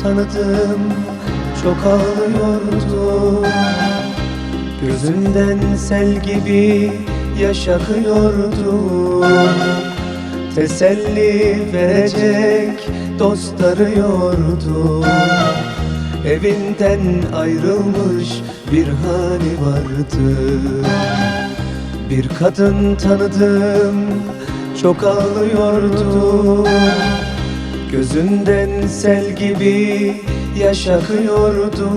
tanıdım, çok ağlıyordu. Gözünden sel gibi yaş akıyordu. Teselli verecek dost arıyordu. Evinden ayrılmış bir hali vardı. Bir kadın tanıdım, çok ağlıyordu. Gözünden sel gibi yaş akıyordu.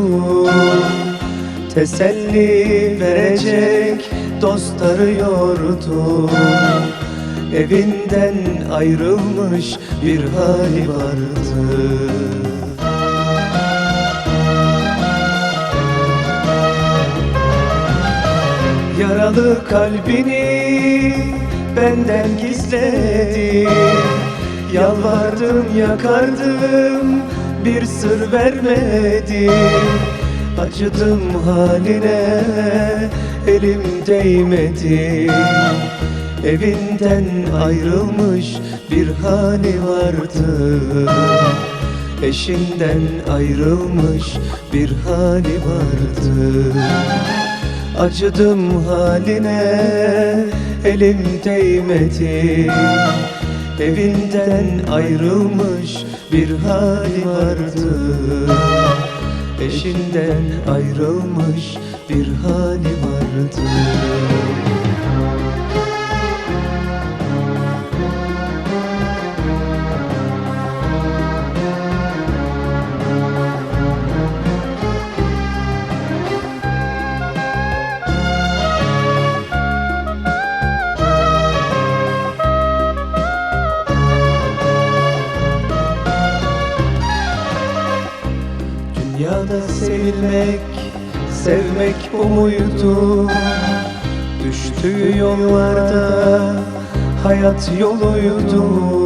Teselli verecek dost arıyordu. Evinden ayrılmış bir hali vardı. Yaralı kalbini benden gizledi. Yalvardım yakardım, bir sır vermedi. Acıdım haline, elim değmedi. Evinden ayrılmış bir hali vardı. Eşinden ayrılmış bir hali vardı. Acıdım haline, elim değmedi. Evinden ayrılmış bir hali vardı. Eşinden ayrılmış bir hali vardı. Dünyada sevilmek, sevmek bu muydu? Düştüğü yollarda hayat yoluydu.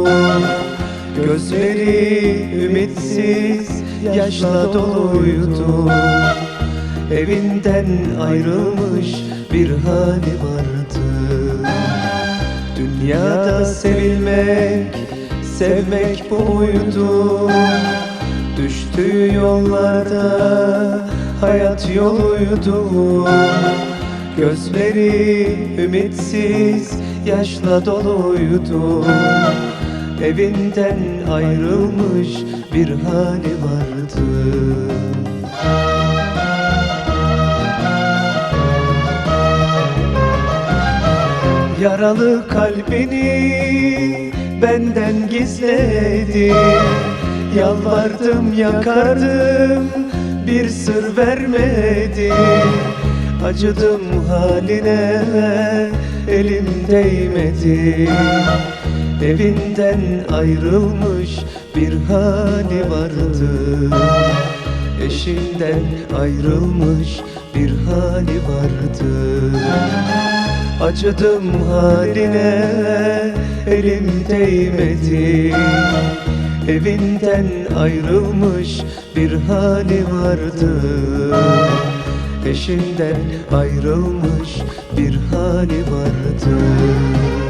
Gözleri ümitsiz, yaşla doluydu. Evinden ayrılmış bir hali vardı. Dünyada sevilmek, sevmek bu muydu? Düştüğü yollarda hayat yoluydu. Gözleri ümitsiz, yaşla doluydu. Evinden ayrılmış bir hali vardı. Yaralı kalbini benden gizledi. Yalvardım yakardım, bir sır vermedi. Acıdım haline, elim değmedi. Evinden ayrılmış bir hali vardı. Eşinden ayrılmış bir hali vardı. Acıdım haline, elim değmedi. Evinden ayrılmış bir hali vardı. Eşinden ayrılmış bir hali vardı.